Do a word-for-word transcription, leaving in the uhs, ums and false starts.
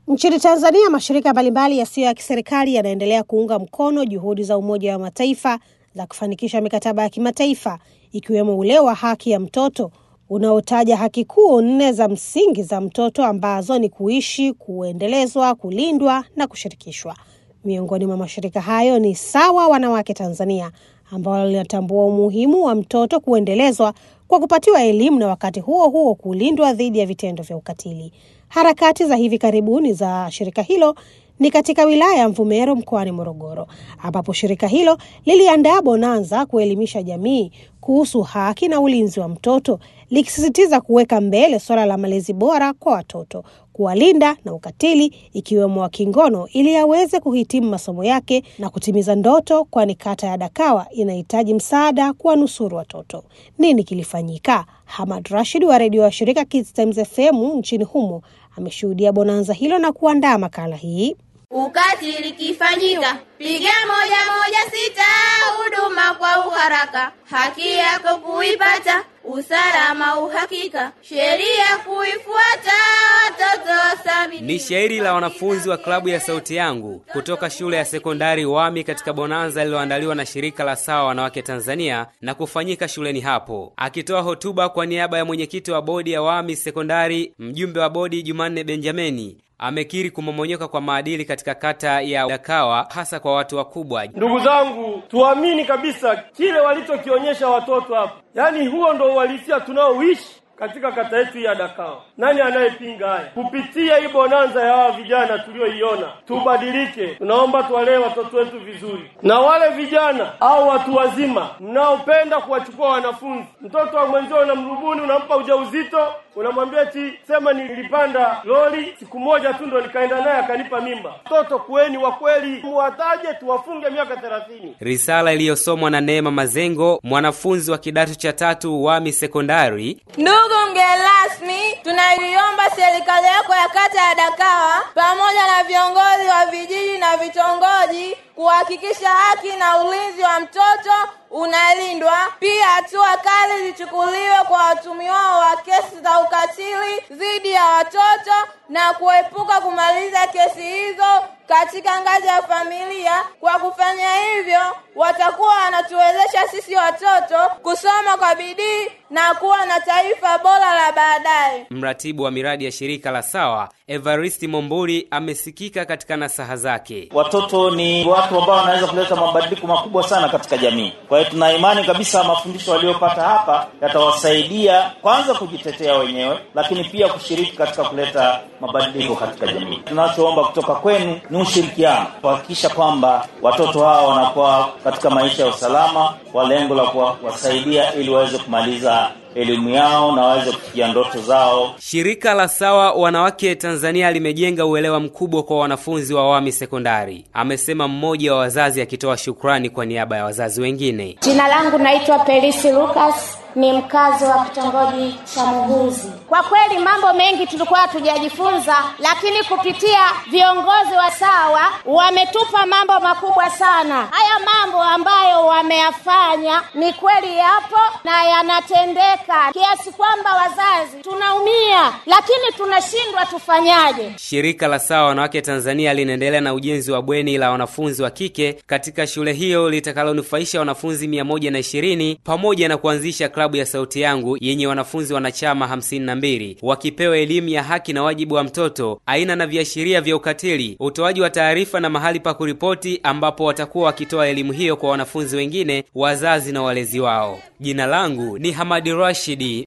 Nchini Tanzania, mashirika mbalimbali yasiyo ya kiserikali yanaendelea kuunga mkono juhudi za Umoja wa Mataifa za kufanikisha mikataba ya kimataifa, ikiwemo ule wa haki ya mtoto unaotaja haki kuu nne za msingi za mtoto ambazo ni kuishi, kuendelezwa, kulindwa na kushirikishwa. Miongoni mwa mashirika hayo ni Sawa Wanawake Tanzania, ambalo linatambua umuhimu wa mtoto kuendelezwa kwa kupatiwa elimu na wakati huo huo kulindwa dhidi ya vitendo vya ukatili. Harakati za hivi karibuni za shirika hilo ni katika wilaya ya Mvomero mkoani Morogoro, ambapo shirika hilo liliandaa bonanza kuelimisha jamii kuhusu haki na ulinzi wa mtoto, likisisitiza kuweka mbele swala la malezi bora kwa watoto, kuwalinda na ukatili ikiwemo wa kingono, ili aweze kuhitimu masomo yake na kutimiza ndoto, kwani kata ya Dakawa inahitaji msaada kuwanusuru watoto. Nini kilifanyika? Hamad Rashid wa redio wa shirika Kids Times F M nchini humo ameshuhudia bonanza hilo na kuandaa makala hii. Ukatili kifanyika, piga moja moja sita, huduma kwa uharaka, haki yako kuipata, usalama uhakika, sheria kuifuata, watoto wasamini. Ni shairi la wanafunzi wa klabu ya Sauti Yangu kutoka shule ya sekondari Wami katika bonanza lililoandaliwa na shirika la Sawa Wanawake Tanzania na kufanyika shuleni hapo. Akitoa hotuba kwa niaba ya mwenyekiti wa bodi ya Wami sekondari, mjumbe wa bodi Jumanne Benjamini amekiri kumomonyoka kwa maadili katika kata ya Dakawa, hasa kwa watu wakubwa. Ndugu zangu, tuamini kabisa kile walichokionyesha watoto hapa. Yaani huo ndo uhalisia tunaoishi katika kata yetu ya Dakawa. Nani anayepinga haya? Kupitia hii bonanza ya hawa vijana tulioiona, tubadilike. Tunaomba tuwalee watoto wetu vizuri. Na wale vijana au watu wazima mnaopenda kuwachukua wanafunzi, mtoto wa mwenzio unamrubuni, unampa ujauzito, unamwambia eti sema nilipanda lori siku moja tu ndo nikaenda naye akanipa mimba. Mtoto kueni wa kweli, muwataje tuwafunge miaka thelathini. Risala iliyosomwa na Neema Mazengo, mwanafunzi wa kidato cha tatu Wami sekondari. Ndugu mgeni rasmi, tunaiomba serikali yako ya kata ya Dakawa pamoja na viongozi wa vijiji na vitongoji kuhakikisha haki na ulinzi wa mtoto unalindwa. Pia hatua kali zichukuliwe kwa watumiwao wa kesi za ukatili dhidi ya watoto na kuepuka kumaliza kesi hizo katika ngazi ya familia. Kwa kufanya hivyo, watakuwa wanatuwezesha sisi watoto kusoma kwa bidii na kuwa na taifa bora la baadaye. Mratibu wa miradi ya shirika la Sawa, Evaristi Momburi, amesikika katika nasaha zake. Watoto ni watu ambao wanaweza kuleta mabadiliko makubwa sana katika jamii. Kwa hiyo tuna imani kabisa mafundisho waliopata hapa yatawasaidia kwanza kujitetea wenyewe, lakini pia kushiriki katika kuleta mabadiliko katika jamii. Tunachoomba kutoka kwenu ni ushirikiano, kuhakikisha kwamba watoto hao wanakuwa katika maisha ya usalama, kwa lengo la kuwasaidia ili waweze kumaliza elimu yao na waweze kufikia ndoto zao. Shirika la Sawa Wanawake Tanzania limejenga uelewa mkubwa kwa wanafunzi wa Wami sekondari, amesema mmoja wa wazazi akitoa shukrani kwa niaba ya wazazi wengine. Jina langu naitwa Pelisi Lucas, ni mkazi wa kitongoji cha Muhuzi. Kwa kweli mambo mengi tulikuwa tujajifunza, lakini kupitia viongozi wa Sawa wametupa mambo makubwa sana. Haya mambo ambayo wameyafanya ni kweli yapo na yanatendeka, kiasi kwamba wazazi tunaumia, lakini tunashindwa tufanyaje. Shirika la Sawa Wanawake Tanzania linaendelea na ujenzi wa bweni la wanafunzi wa kike katika shule hiyo litakalonufaisha wanafunzi mia moja na ishirini, pamoja na kuanzisha klabu ya Sauti Yangu yenye wanafunzi wanachama hamsini na mbili, wakipewa elimu ya haki na wajibu wa mtoto, aina na viashiria vya ukatili, utoaji wa taarifa na mahali pa kuripoti, ambapo watakuwa wakitoa elimu hiyo kwa wanafunzi wengine, wazazi na walezi wao. Jina langu ni Hamad Rashid.